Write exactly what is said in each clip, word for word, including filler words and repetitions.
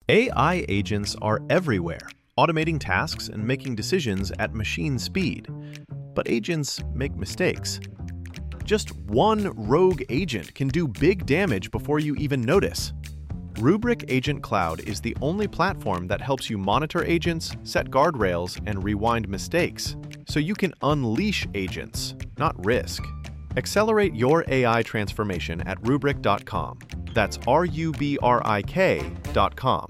A I agents are everywhere, automating tasks and making decisions at machine speed. But agents make mistakes. Just one rogue agent can do big damage before you even notice. Rubrik Agent Cloud is the only platform that helps you monitor agents, set guardrails, and rewind mistakes, so you can unleash agents, not risk. Accelerate your A I transformation at rubrik dot com. That's R U B R I K dot com.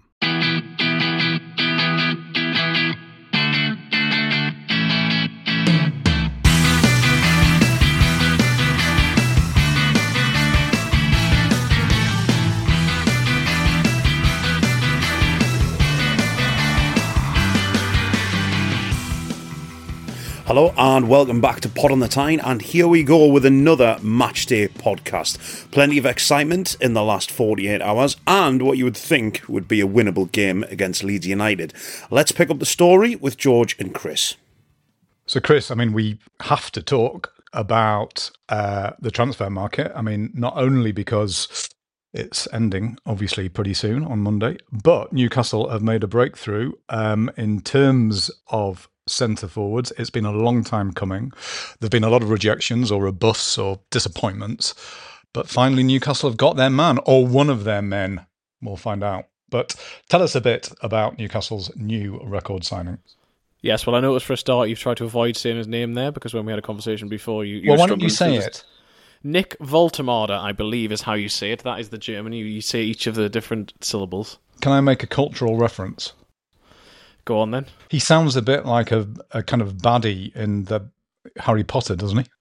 Hello and welcome back to Pod on the Tyne, and here we go with another Matchday podcast. Plenty of excitement in the last forty-eight hours and what you would think would be a winnable game against Leeds United. Let's pick up the story with George and Chris. So Chris, I mean, we have to talk about uh, the transfer market. I mean, not only because it's ending, obviously, pretty soon on Monday, but Newcastle have made a breakthrough um, in terms of centre forwards. It's been a long time coming. There've been a lot of rejections or rebuffs or disappointments, but finally Newcastle have got their man, or one of their men. We'll find out. But tell us a bit about Newcastle's new record signing. Yes, well, I noticed for a start you've tried to avoid saying his name there, because when we had a conversation before, you, you well, were why don't you say it? it? Nick Woltemade, I believe, is how you say it. That is the German. You, you say each of the different syllables. Can I make a cultural reference? Go on then. He sounds a bit like a, a kind of baddie in the Harry Potter, doesn't he?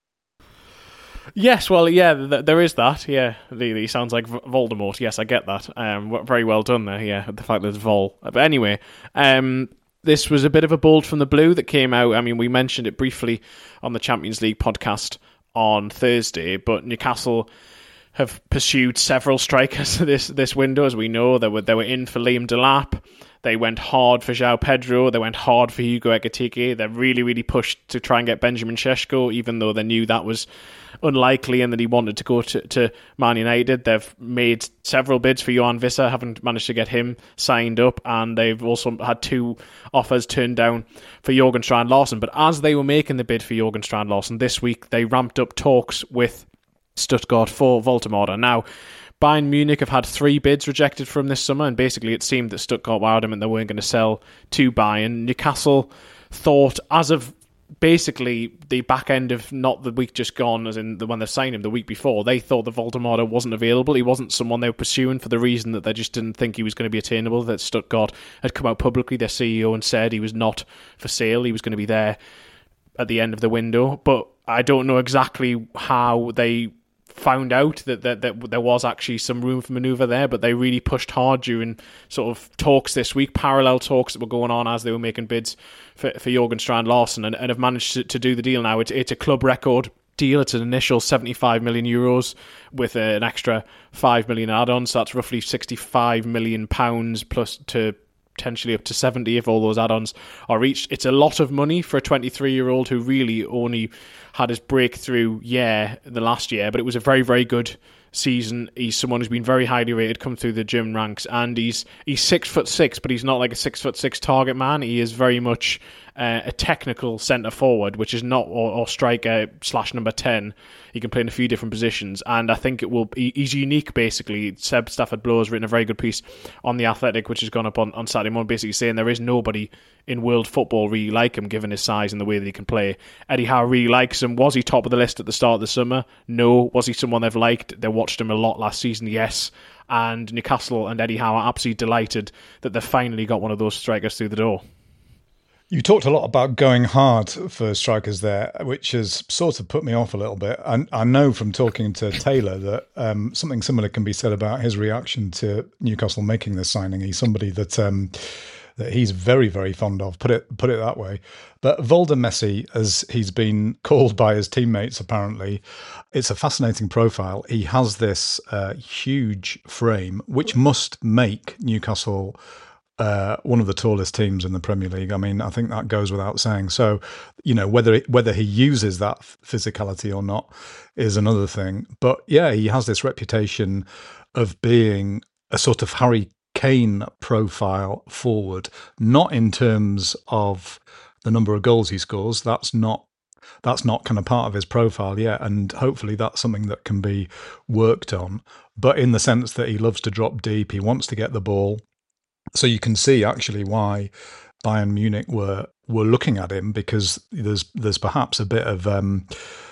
Yes, well, yeah, th- there is that. Yeah, he sounds like v- Voldemort. Yes, I get that. Um, very well done there. Yeah, the fact that it's Vol. But anyway, um, this was a bit of a bolt from the blue that came out. I mean, we mentioned it briefly on the Champions League podcast on Thursday, but Newcastle have pursued several strikers this this window, as we know. They were they were in for Liam Delap. They went hard for João Pedro. They went hard for Hugo Ekitike. They really, really pushed to try and get Benjamin Šeško, even though they knew that was unlikely and that he wanted to go to, to Man United. They've made several bids for Johan Visser, haven't managed to get him signed up, and they've also had two offers turned down for Jorgen Strand Larsen. But as they were making the bid for Jorgen Strand Larsen this week, they ramped up talks with Stuttgart for Woltemade. Now, Bayern Munich have had three bids rejected from this summer, and basically it seemed that Stuttgart were adamant they weren't going to sell to Bayern. Newcastle thought, as of basically the back end of not the week just gone, as in the when they signed him the week before, they thought that Woltemade wasn't available. He wasn't someone they were pursuing for the reason that they just didn't think he was going to be attainable, that Stuttgart had come out publicly, their C E O, and said he was not for sale. He was going to be there at the end of the window. But I don't know exactly how they found out that, that, that there was actually some room for manoeuvre there, but they really pushed hard during sort of talks this week, parallel talks that were going on as they were making bids for, for Jorgen Strand Larsen, and, and have managed to, to do the deal now. It's, it's a club record deal. It's an initial seventy-five million euros with an extra five million add-ons, so that's roughly sixty-five million pounds plus to potentially up to seventy if all those add-ons are reached. It's a lot of money for a twenty-three-year-old who really only had his breakthrough year the last year, but it was a very, very good season. He's someone who's been very highly rated, come through the German ranks, and he's he's six foot six, but he's not like a six foot six target man. He is very much uh, a technical centre forward, which is not or, or striker slash number ten. He can play in a few different positions, and I think it will. He, he's unique, basically. Seb Stafford-Blow has written a very good piece on The Athletic, which has gone up on, on Saturday morning, basically saying there is nobody in world football really like him, given his size and the way that he can play. Eddie Howe really likes him. Was he top of the list at the start of the summer? No. Was he someone they've liked? They watched him a lot last season, yes. And Newcastle and Eddie Howe are absolutely delighted that they've finally got one of those strikers through the door. You talked a lot about going hard for strikers there, which has sort of put me off a little bit. And I know from talking to Taylor that um, something similar can be said about his reaction to Newcastle making this signing. He's somebody that um, that he's very, very fond of, put it put it that way. But Volder Messi, as he's been called by his teammates, apparently, it's a fascinating profile. He has this uh, huge frame, which must make Newcastle Uh, one of the tallest teams in the Premier League. I mean, I think that goes without saying. So, you know, whether it, whether he uses that physicality or not is another thing. But yeah, he has this reputation of being a sort of Harry Kane profile forward, not in terms of the number of goals he scores. That's not that's not kind of part of his profile yet, and hopefully that's something that can be worked on. But in the sense that he loves to drop deep, he wants to get the ball. So you can see actually why Bayern Munich were were looking at him, because there's there's perhaps a bit of um,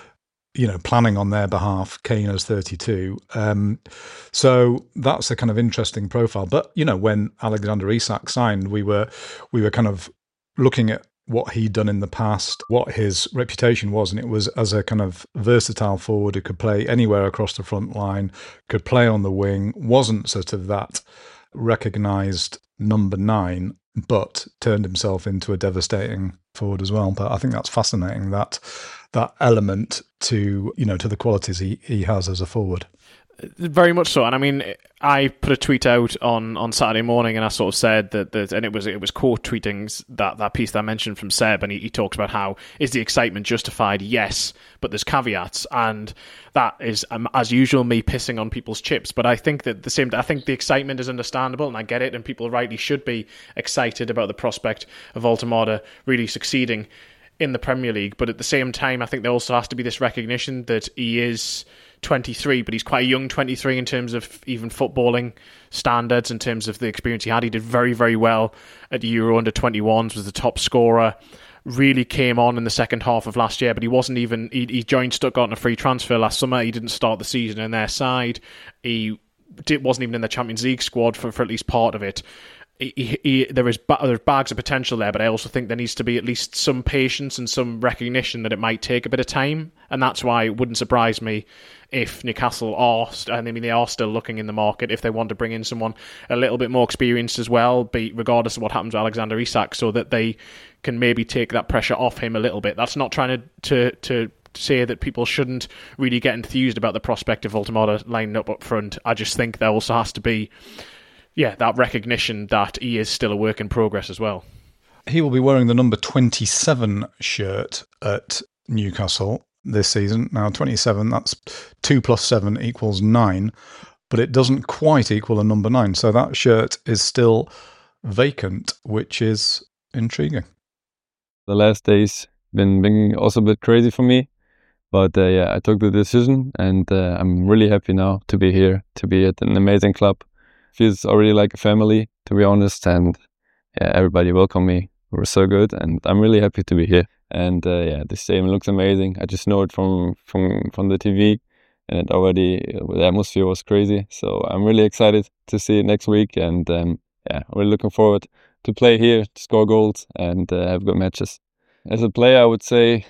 you know, planning on their behalf. Kane is thirty-two, um, so that's a kind of interesting profile. But you know, when Alexander Isak signed, we were we were kind of looking at what he'd done in the past, what his reputation was, and it was as a kind of versatile forward who could play anywhere across the front line, could play on the wing, wasn't sort of that recognised number nine, but turned himself into a devastating forward as well. But I think that's fascinating, that that element to, you know, to the qualities he, he has as a forward. Very much so. And I mean, I put a tweet out on, on Saturday morning, and I sort of said that, that and it was it was quote tweeting that, that piece that I mentioned from Seb, and he, he talks about how, is the excitement justified? Yes, but there's caveats, and that is, um, as usual, me pissing on people's chips. But I think that the same, I think the excitement is understandable, and I get it, and people rightly should be excited about the prospect of Voltemade really succeeding in the Premier League. But at the same time, I think there also has to be this recognition that he is twenty-three, but he's quite a young twenty-three in terms of even footballing standards, in terms of the experience he had. He did very, very well at Euro under twenty-ones, was the top scorer, really came on in the second half of last year, but he wasn't even, he, he joined Stuttgart on a free transfer last summer. He didn't start the season in their side. He did, wasn't even in the Champions League squad for, for at least part of it. He, he, there is there's bags of potential there, but I also think there needs to be at least some patience and some recognition that it might take a bit of time, and that's why it wouldn't surprise me if Newcastle are, and I mean they are still looking in the market, if they want to bring in someone a little bit more experienced as well, be regardless of what happens with Alexander Isak, so that they can maybe take that pressure off him a little bit. That's not trying to to, to say that people shouldn't really get enthused about the prospect of Voltemade lining up up front. I just think there also has to be, yeah, that recognition that he is still a work in progress as well. He will be wearing the number twenty-seven shirt at Newcastle this season. Now, twenty-seven, that's two plus seven equals nine, but it doesn't quite equal a number nine. So that shirt is still vacant, which is intriguing. The last days been been also a bit crazy for me, but uh, yeah, I took the decision, and uh, I'm really happy now to be here, to be at an amazing club. Feels already like a family, to be honest, and yeah, everybody welcomed me. We were so good, and I'm really happy to be here. And uh, yeah, the stadium looks amazing. I just know it from from from the T V, and it already, the atmosphere was crazy. So I'm really excited to see it next week, and um, yeah, I'm really looking forward to play here, to score goals, and uh, have good matches. As a player, I would say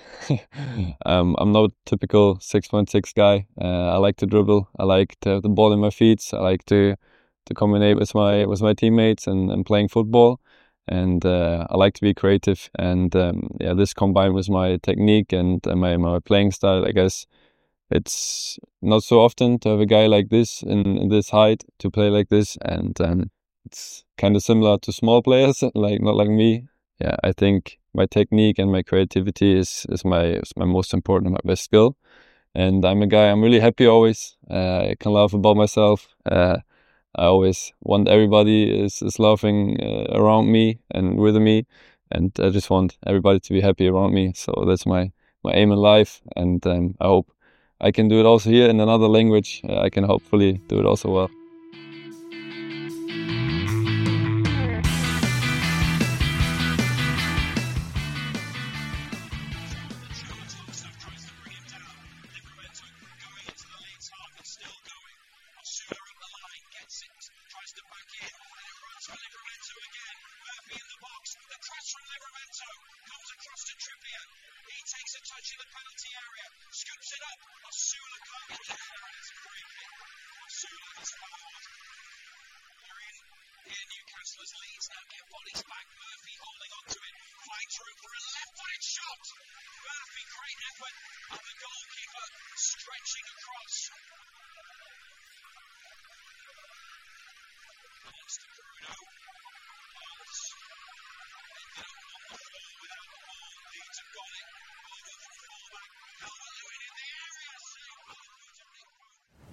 um, I'm not a typical six point six guy. Uh, I like to dribble. I like to have the ball in my feet. I like to to combine with my with my teammates and, and playing football, and uh, I like to be creative, and um, yeah, this combined with my technique and uh, my my playing style, I guess it's not so often to have a guy like this in, in this height to play like this, and um, it's kind of similar to small players like not like me. Yeah, I think my technique and my creativity is is my is my most important, my best skill, and I'm a guy. I'm really happy always. Uh, I can laugh about myself. Uh, I always want everybody is, is laughing uh, around me and with me, and I just want everybody to be happy around me. So that's my, my aim in life, and um, I hope I can do it also here in another language. Uh, I can hopefully do it also well.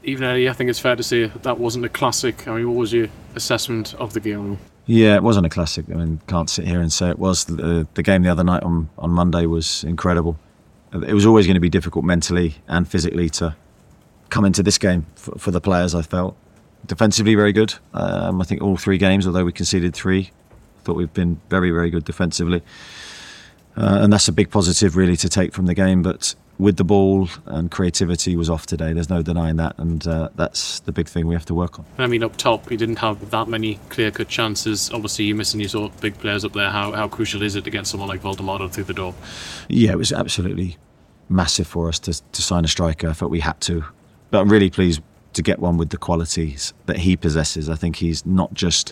Even Eddie, I think it's fair to say that wasn't a classic. I mean, what was your assessment of the game? Yeah, it wasn't a classic. I mean, can't sit here and say it was. The, the game the other night on, on Monday was incredible. It was always going to be difficult mentally and physically to come into this game for, for the players, I felt. Defensively, very good. Um, I think all three games, although we conceded three, I thought we've been very, very good defensively. Uh, and that's a big positive, really, to take from the game. But with the ball and creativity was off today. There's no denying that, and uh, that's the big thing we have to work on. I mean, up top, you didn't have that many clear-cut chances. Obviously, you're missing your sort of big players up there. How how crucial is it to get someone like Valdemoro through the door? Yeah, it was absolutely massive for us to to sign a striker. I felt we had to. But I'm really pleased to get one with the qualities that he possesses. I think he's not just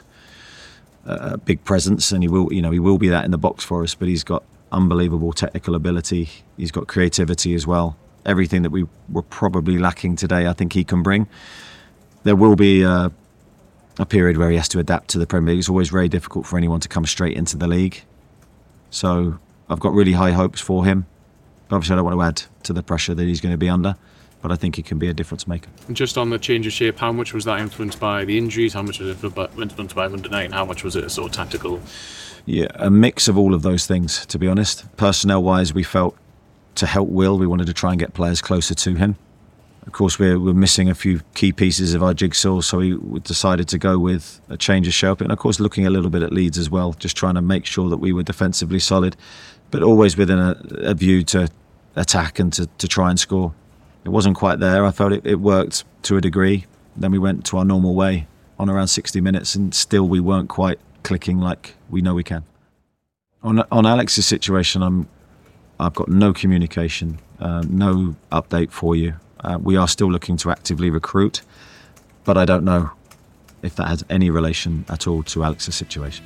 a big presence, and he will, you know, he will be that in the box for us, but he's got unbelievable technical ability. He's got creativity as well. Everything that we were probably lacking today, I think he can bring. There will be a, a period where he has to adapt to the Premier League. It's always very difficult for anyone to come straight into the league. So I've got really high hopes for him. Obviously, I don't want to add to the pressure that he's going to be under, but I think he can be a difference maker. And just on the change of shape, how much was that influenced by the injuries? How much was it influenced by under nine? How much was it sort of tactical? Yeah, a mix of all of those things, to be honest. Personnel-wise, we felt to help Will, we wanted to try and get players closer to him. Of course, we're, we're missing a few key pieces of our jigsaw, so we decided to go with a change of shape. And of course, looking a little bit at Leeds as well, just trying to make sure that we were defensively solid, but always within a, a view to attack and to, to try and score. It wasn't quite there. I felt it, it worked to a degree. Then we went to our normal way on around sixty minutes, and still we weren't quite clicking like we know we can. On on Alex's situation, I'm I've got no communication, uh, no update for you. Uh, we are still looking to actively recruit, but I don't know if that has any relation at all to Alex's situation.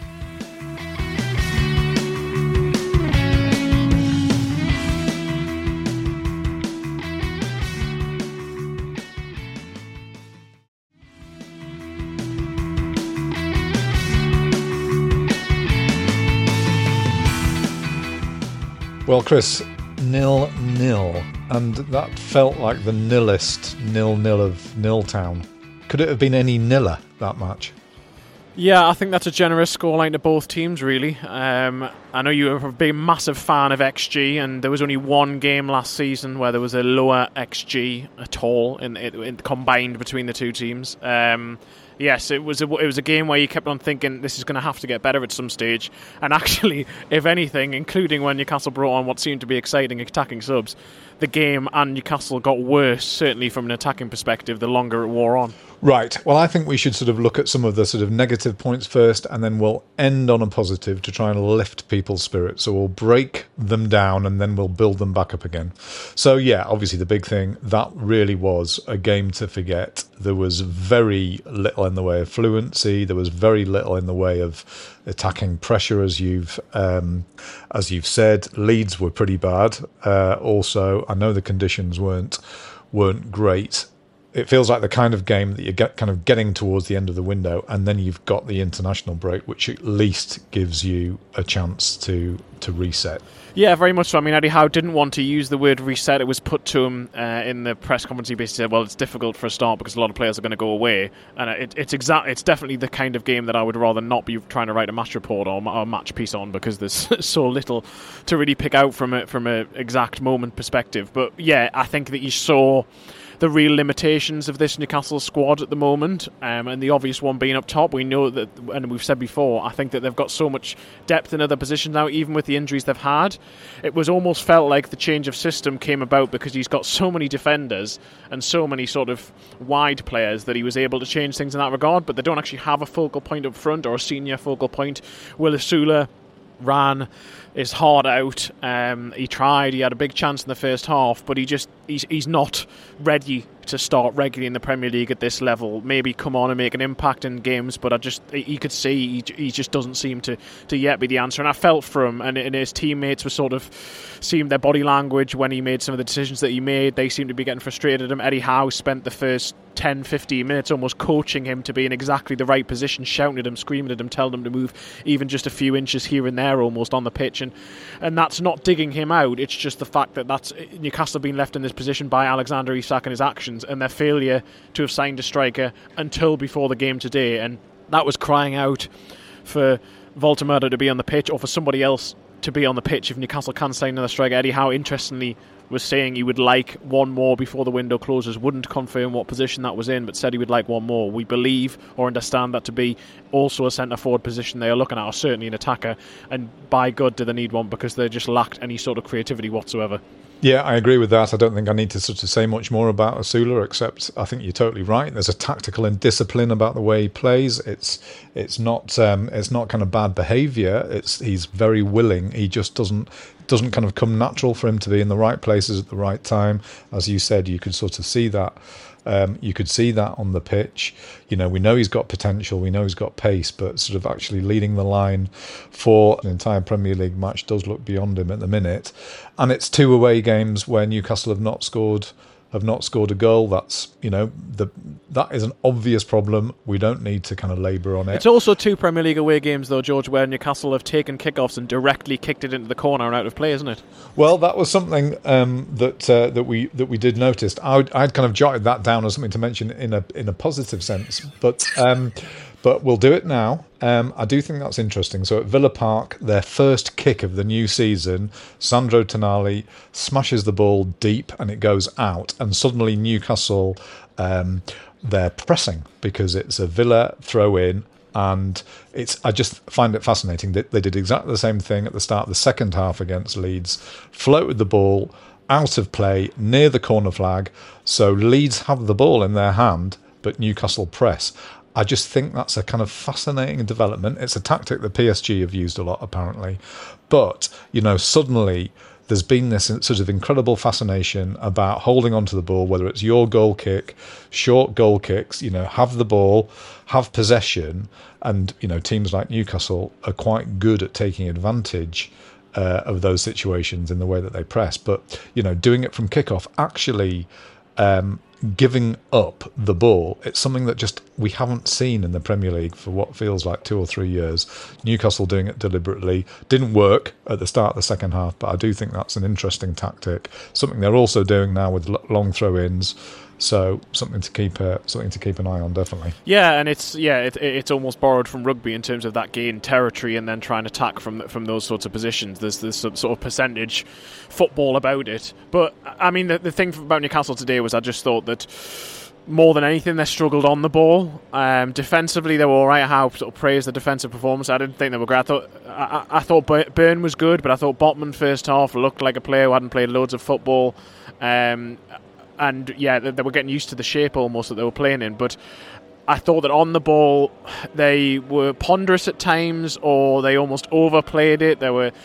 Well, Chris, nil nil, and that felt like the nillest nil nil of Nil-Town. Could it have been any niller, that match? Yeah, I think that's a generous scoreline to both teams, really. Um, I know you are a big, massive fan of X G, and there was only one game last season where there was a lower X G at all in, in, in combined between the two teams. Um, yes, it was a, it was a game where you kept on thinking this is going to have to get better at some stage. And actually, if anything, including when Newcastle brought on what seemed to be exciting attacking subs, the game and Newcastle got worse, certainly from an attacking perspective, the longer it wore on. Right. Well, I think we should sort of look at some of the sort of negative points first, and then we'll end on a positive to try and lift people's spirits. So we'll break them down and then we'll build them back up again. So yeah, obviously the big thing, that really was a game to forget. There was very little in the way of fluency. There was very little in the way of attacking pressure, as you've um, as you've said. Leeds were pretty bad. Uh, also, I know the conditions weren't weren't great. It feels like the kind of game that you get kind of getting towards the end of the window, and then you've got the international break, which at least gives you a chance to to reset. Yeah, very much so. I mean, Eddie Howe didn't want to use the word reset. It was put to him uh, in the press conference. He basically said, well, it's difficult for a start because a lot of players are going to go away. And it, it's exact. It's definitely the kind of game that I would rather not be trying to write a match report or a match piece on, because there's so little to really pick out from it from an exact moment perspective. But yeah, I think that you saw the real limitations of this Newcastle squad at the moment, um, and the obvious one being up top. We know that, and we've said before, I think that they've got so much depth in other positions now, even with the injuries they've had. It was almost felt like the change of system came about because he's got so many defenders and so many sort of wide players that he was able to change things in that regard, but they don't actually have a focal point up front or a senior focal point. Will Asula ran is hard out. Um, he tried. He had a big chance in the first half, but he just he's he's not ready to start regularly in the Premier League at this level. Maybe come on and make an impact in games, but I just he could see he, he just doesn't seem to, to yet be the answer. And I felt for him, and, and his teammates were sort of seeing their body language when he made some of the decisions that he made. They seemed to be getting frustrated at him. Eddie Howe spent the first ten, fifteen minutes almost coaching him to be in exactly the right position, shouting at him, screaming at him, telling him to move even just a few inches here and there almost on the pitch. And, and that's not digging him out. It's just the fact that that's Newcastle being left in this position by Alexander Isak and his actions positions and their failure to have signed a striker until before the game today, and that was crying out for Voltemurda to be on the pitch or for somebody else to be on the pitch if Newcastle can sign another striker. Eddie Howe, interestingly, was saying he would like one more before the window closes. Wouldn't confirm what position that was in, but said he would like one more. We believe or understand that to be also a centre forward position they are looking at, or certainly an attacker, and by God do they need one, because they just lacked any sort of creativity whatsoever. Yeah, I agree with that. I don't think I need to sort of say much more about Osula, except I think you're totally right. There's a tactical indiscipline about the way he plays. It's it's not um, it's not kind of bad behaviour. It's he's very willing. He just doesn't doesn't kind of come natural for him to be in the right places at the right time. As you said, you could sort of see that. Um, you could see that on the pitch. You know, we know he's got potential, we know he's got pace, but sort of actually leading the line for an entire Premier League match does look beyond him at the minute. And it's two away games where Newcastle have not scored have not scored a goal. That's, you know, the that is an obvious problem. We don't need to kind of labour on it. It's also two Premier League away games, though, George, where Newcastle have taken kickoffs and directly kicked it into the corner and out of play, isn't it? Well, that was something um, that uh, that we that we did notice. I'd, I'd kind of jotted that down as something to mention in a in a positive sense, but um, but we'll do it now. Um, I do think that's interesting. So at Villa Park, their first kick of the new season, Sandro Tonali smashes the ball deep and it goes out, and suddenly Newcastle, um, they're pressing because it's a Villa throw in. And it's I just find it fascinating that they did exactly the same thing at the start of the second half against Leeds, floated the ball out of play near the corner flag, so Leeds have the ball in their hand, but Newcastle press. I just think that's a kind of fascinating development. It's a tactic that P S G have used a lot, apparently. But, you know, suddenly there's been this sort of incredible fascination about holding onto the ball, whether it's your goal kick, short goal kicks, you know, have the ball, have possession. And, you know, teams like Newcastle are quite good at taking advantage uh, of those situations in the way that they press. But, you know, doing it from kickoff, actually um, giving up the ball, it's something that just we haven't seen in the Premier League for what feels like two or three years. Newcastle doing it deliberately. Didn't work at the start of the second half, but I do think that's an interesting tactic. Something they're also doing now with long throw-ins. So something to keep uh, something to keep an eye on, definitely. Yeah, and it's yeah, it, it's almost borrowed from rugby in terms of that gain territory and then trying to attack from from those sorts of positions. There's this sort of percentage football about it. But I mean, the, the thing about Newcastle today was I just thought that more than anything they struggled on the ball. Um, defensively, they were all right. How sort of praised the defensive performance. I didn't think they were great. I thought I, I thought Byrne was good, but I thought Botman first half looked like a player who hadn't played loads of football. Um, And yeah, they were getting used to the shape almost that they were playing in. But I thought that on the ball, they were ponderous at times, or they almost overplayed it. They were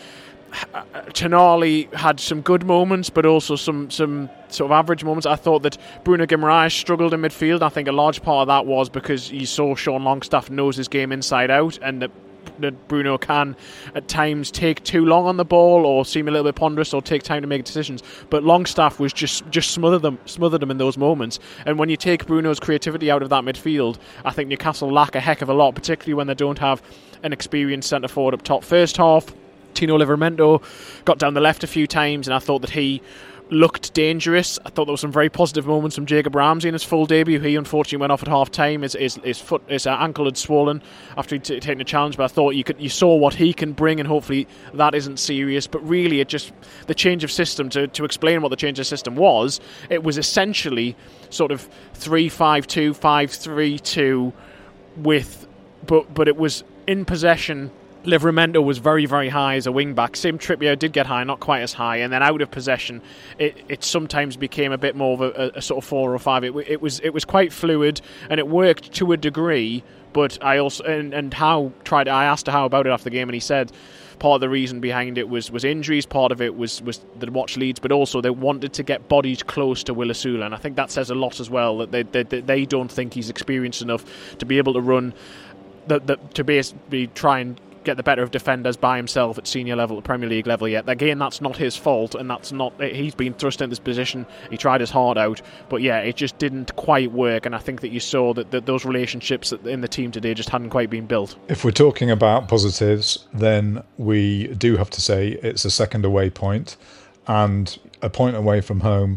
Tonali had some good moments, but also some some sort of average moments. I thought that Bruno Guimaraes struggled in midfield. I think a large part of that was because you saw Sean Longstaff knows his game inside out, and that that Bruno can at times take too long on the ball or seem a little bit ponderous or take time to make decisions. But Longstaff was just just smothered them smothered them in those moments. And when you take Bruno's creativity out of that midfield, I think Newcastle lack a heck of a lot, particularly when they don't have an experienced centre forward up top. First half, Tino Livramento got down the left a few times, and I thought that he looked dangerous. I thought there were some very positive moments from Jacob Ramsey in his full debut. He unfortunately went off at half time. His, his, his foot, his ankle had swollen after he'd t- taken a challenge, but I thought you could you saw what he can bring, and hopefully that isn't serious. But really, it just the change of system, to, to explain what the change of system was, it was essentially sort of three five two, five three two with but but it was in possession. Livramento was very, very high as a wing-back. Sim Trippier did get high, not quite as high. And then out of possession, it, it sometimes became a bit more of a, a sort of four or five. It, it was it was quite fluid, and it worked to a degree. But I also and, and Howe tried. I asked Howe about it after the game, and he said part of the reason behind it was, was injuries. Part of it was was the watch Leeds, but also they wanted to get bodies close to Will Osula, and I think that says a lot as well. That they they, they don't think he's experienced enough to be able to run, the, the, to basically try and get the better of defenders by himself at senior level, at Premier League level yet. Again, that's not his fault, and that's not he's been thrust in this position. He tried his heart out, but yeah, it just didn't quite work. And I think that you saw that, that those relationships in the team today just hadn't quite been built. If we're talking about positives, then we do have to say it's a second away point, and a point away from home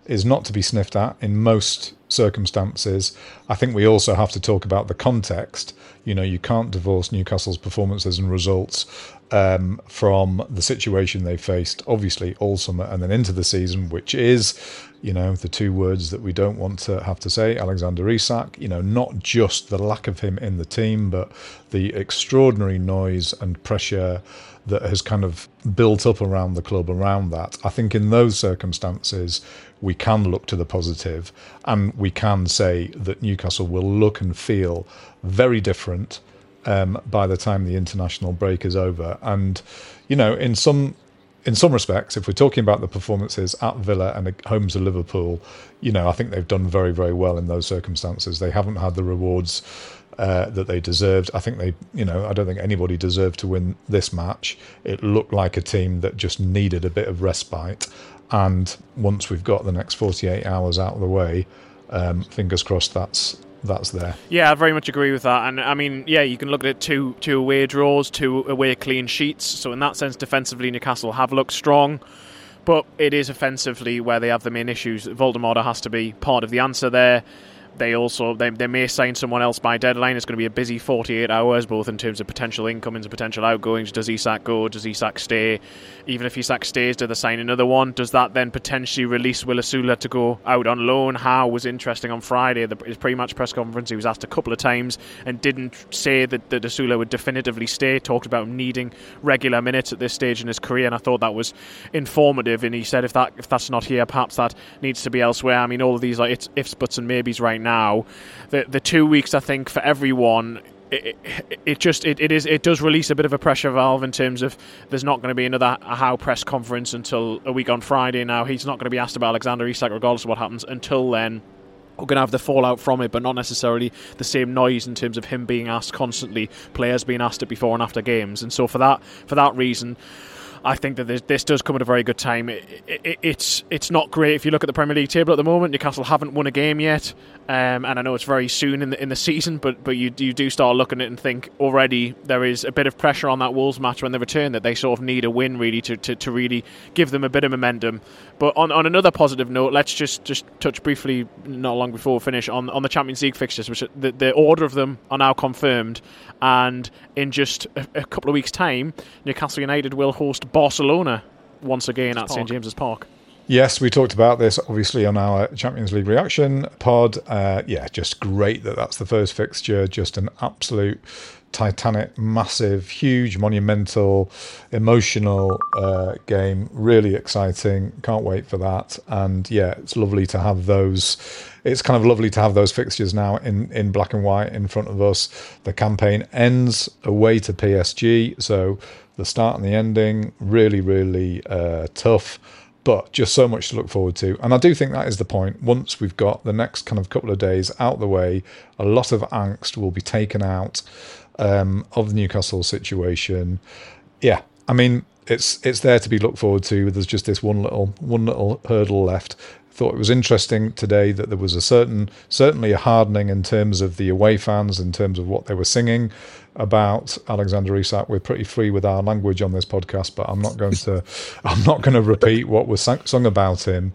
is not to be sniffed at in most circumstances. I think we also have to talk about the context. You know, you can't divorce Newcastle's performances and results um, from the situation they faced, obviously, all summer and then into the season, which is, you know, the two words that we don't want to have to say, Alexander Isak. You know, not just the lack of him in the team, but the extraordinary noise and pressure that has kind of built up around the club around that. I think in those circumstances, we can look to the positive, and we can say that Newcastle will look and feel very different um, by the time the international break is over. And, you know, in some in some respects, if we're talking about the performances at Villa and home to Liverpool, you know, I think they've done very, very well in those circumstances. They haven't had the rewards uh, that they deserved. I think they, you know, I don't think anybody deserved to win this match. It looked like a team that just needed a bit of respite. And once we've got the next forty-eight hours out of the way, um, fingers crossed that's that's there. Yeah, I very much agree with that. And I mean, yeah, you can look at it, two two away draws, two away clean sheets. So in that sense, defensively, Newcastle have looked strong. But it is offensively where they have the main issues. Voldemort has to be part of the answer there. They also they, they may sign someone else by deadline. It's going to be a busy forty-eight hours, both in terms of potential incomings and potential outgoings. Does Isak go? Does Isak stay? Even if Isak stays, do they sign another one? Does that then potentially release Will Osula to go out on loan? Howe was interesting on Friday, the, his pre-match press conference. He was asked a couple of times and didn't say that, that Osula would definitively stay. Talked about needing regular minutes at this stage in his career, and I thought that was informative. And he said if that if that's not here, perhaps that needs to be elsewhere. I mean, all of these like it's ifs, buts, and maybes right now. Now, the the two weeks I think for everyone, it, it, it just it, it is it does release a bit of a pressure valve in terms of there's not going to be another Howe press conference until a week on Friday. Now he's not going to be asked about Alexander Isak regardless of what happens until then. We're going to have the fallout from it, but not necessarily the same noise in terms of him being asked constantly, players being asked it before and after games, and so for that for that reason, I think that this, this does come at a very good time. It, it, it's it's not great if you look at the Premier League table at the moment. Newcastle haven't won a game yet, um, and I know it's very soon in the in the season, but but you you do start looking at it and think already there is a bit of pressure on that Wolves match when they return, that they sort of need a win really to, to, to really give them a bit of momentum. But on, on another positive note, let's just, just touch briefly, not long before we finish, on, on the Champions League fixtures, which the, the order of them are now confirmed, and in just a, a couple of weeks' time, Newcastle United will host Barcelona once again at St James's Park. Yes, we talked about this obviously on our Champions League reaction pod. Uh, yeah, just great that that's the first fixture. Just an absolute titanic, massive, huge, monumental, emotional uh, game. Really exciting. Can't wait for that. And yeah, it's lovely to have those. It's kind of lovely to have those fixtures now in, in black and white in front of us. The campaign ends away to P S G. So the start and the ending, really, really uh, tough. But just so much to look forward to. And I do think that is the point. Once we've got the next kind of couple of days out the way, a lot of angst will be taken out um, of the Newcastle situation. Yeah, I mean, it's it's there to be looked forward to. There's just this one little one little hurdle left. Thought it was interesting today that there was a certain, certainly a hardening in terms of the away fans, in terms of what they were singing about Alexander Isak. We're pretty free with our language on this podcast, but I'm not going to, I'm not going to repeat what was sung, sung about him.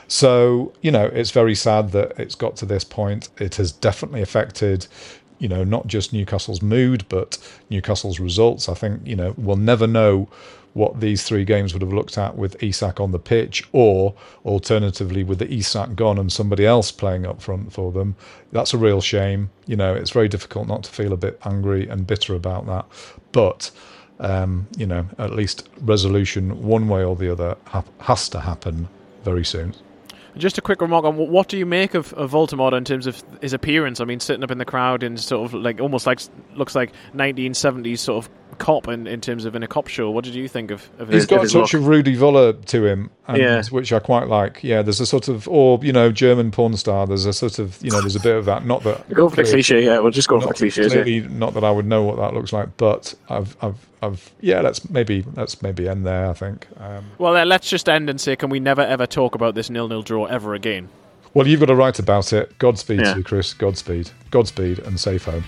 So, you know, it's very sad that it's got to this point. It has definitely affected, you know, not just Newcastle's mood, but Newcastle's results. I think, you know, we'll never know what these three games would have looked at with Isak on the pitch, or alternatively with the Isak gone and somebody else playing up front for them. That's a real shame. You know, it's very difficult not to feel a bit angry and bitter about that. But, um, you know, at least resolution one way or the other ha- has to happen very soon. Just a quick remark on what do you make of, of Voldemort in terms of his appearance? I mean, sitting up in the crowd and sort of like almost like looks like nineteen seventies sort of cop in, in terms of in a cop show. What did you think of, of his? He's got his a touch look? of Rudy Völler to him, and, yeah. which I quite like. Yeah, there's a sort of, or you know, German porn star. There's a sort of, you know, there's a bit of that. Not that go for the cliche. Yeah, we'll just go for the cliches. Clearly, yeah. Not that I would know what that looks like, but I've, I've, I've. Yeah, let's maybe let's maybe end there. I think. Um, well, uh, let's just end and say, can we never ever talk about this nil-nil draw ever again? Well, you've got to write about it. Godspeed yeah. to you, Chris. Godspeed. Godspeed and safe home.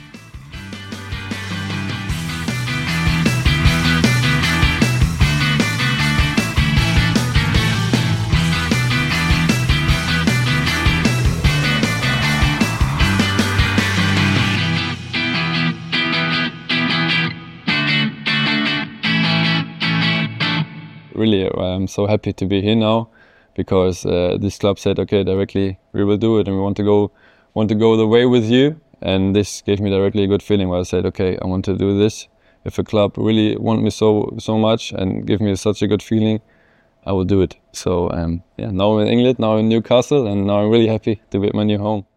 really, I'm so happy to be here now, because uh, this club said, okay, directly we will do it, and we want to go, want to go the way with you. And this gave me directly a good feeling where I said, okay, I want to do this. If a club really want me so so much and give me such a good feeling, I will do it. So um, yeah, now I'm in England, now I'm in Newcastle, and now I'm really happy to be at my new home.